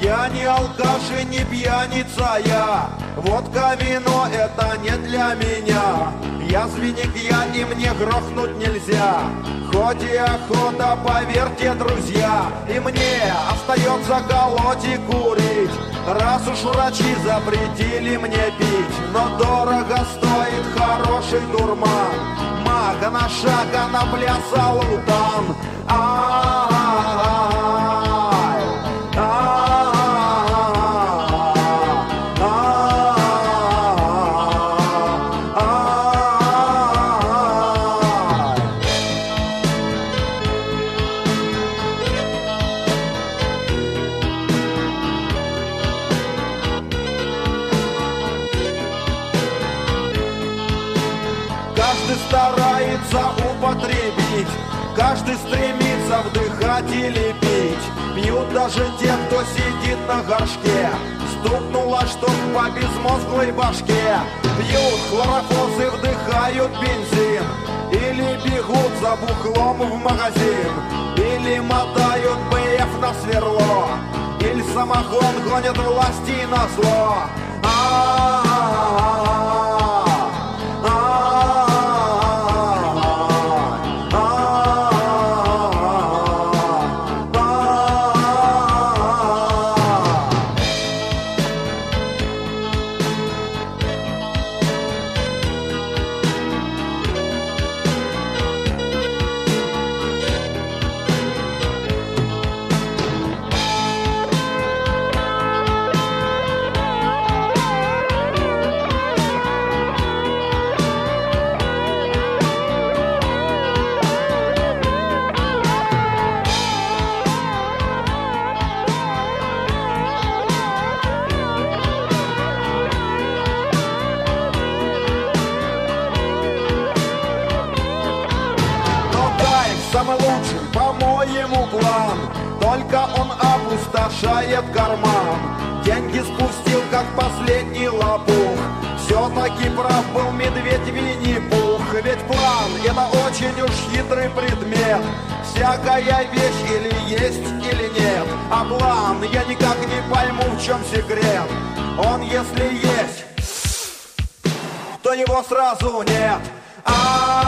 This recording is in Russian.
Я не алкаш и не пьяница я, водка, вино — это не для меня. Я свинья, и мне грохнуть нельзя, хоть и охота, поверьте, друзья. И мне остается колоть и курить, раз уж врачи запретили мне пить. Но дорого стоит хороший дурман, мага на шаг, а наплясал утан. Каждый старается употребить, каждый стремится вдыхать или пить. Пьют даже те, кто сидит на горшке, стукнуло, что по безмозглой башке. Пьют хлорофос и вдыхают бензин, или бегут за бухлом в магазин, или мотают БФ на сверло, или самогон гонят власти на зло. Самый лучший, по-моему, план, только он опустошает карман. Деньги спустил, как последний лопух, все-таки прав был медведь Винни-Пух. Ведь план — это очень уж хитрый предмет, всякая вещь или есть, или нет. А план я никак не пойму, в чем секрет. Он, если есть, то его сразу нет.